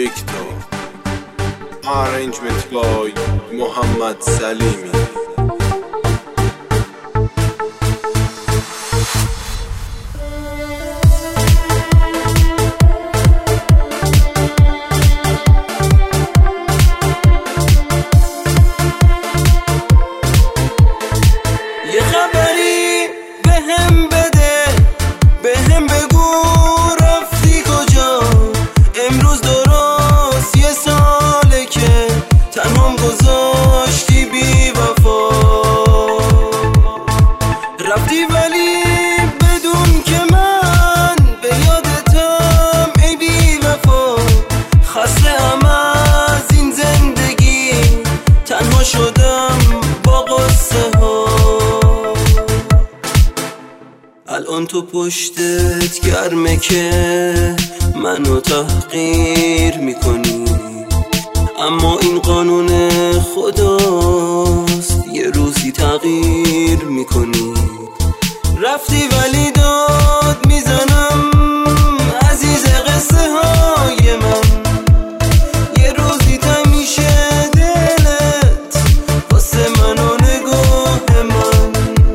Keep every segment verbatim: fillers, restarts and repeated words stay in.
یکتا. Arrangement by محمد سلیمی. یه خبری بهم بده، بهم بگو رفتی کجا. امروز درست یه ساله که تنهام گذاشتی بی وفا. رفتی ولی بدون که من به یادتم ای بی وفا. خسته ام از این زندگی، تنها شدم با قصه ها. الان تو پشتت گرمه که منو تحقیر میکنی، اما این قانون خداست، یه روزی تغییر میکنی. رفتی ولی داد میزنم عزیز قصه های من. یه روزی تمیشه دلت واسه من و نگاه من.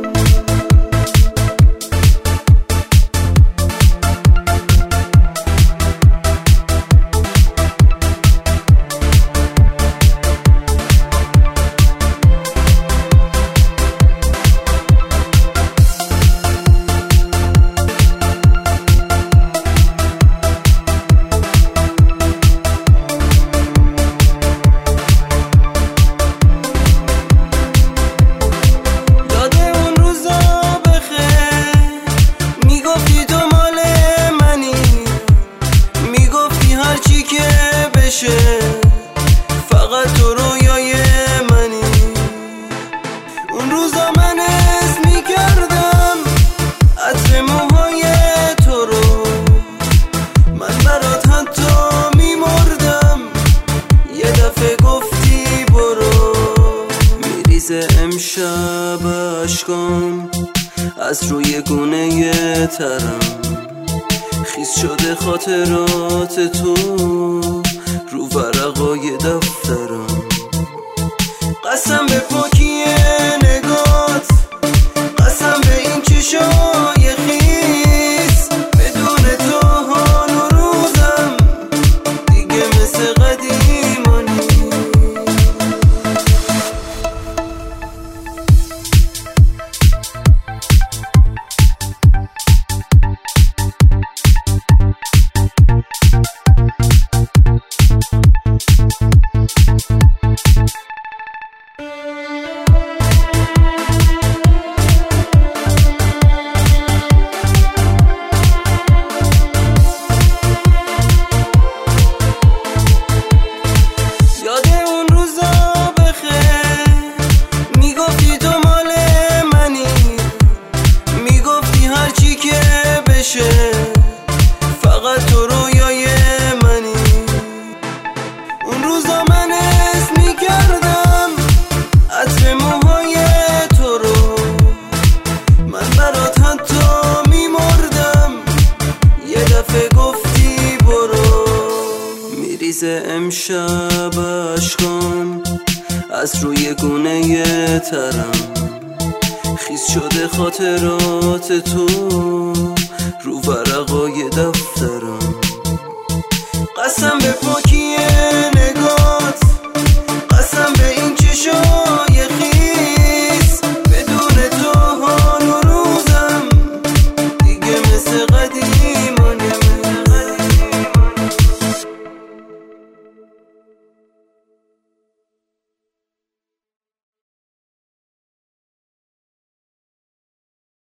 فقط تو رویای منی. اون روزا من حس میکردم عطر موهای تو رو، من برات حتی میمردم. یه دفعه گفتی برو. میریزه امشب اشکام از روی گونه ترم، خیس شده خاطرات تو رو ورقای دفترم. قسم به پاکی نگات، قسم به این چشای خیس. بدون تو حال و روزم دیگه مثل قدیمانی. فقط تو رویای منی. اون روزا من حس میکردم عطر موهای تو رو، من برات حتی میمردم. یه دفعه گفتی برو. میریزه امشب اشکام از روی گونه ترم، خیس شده خاطرات تو رو ورقای دفترم.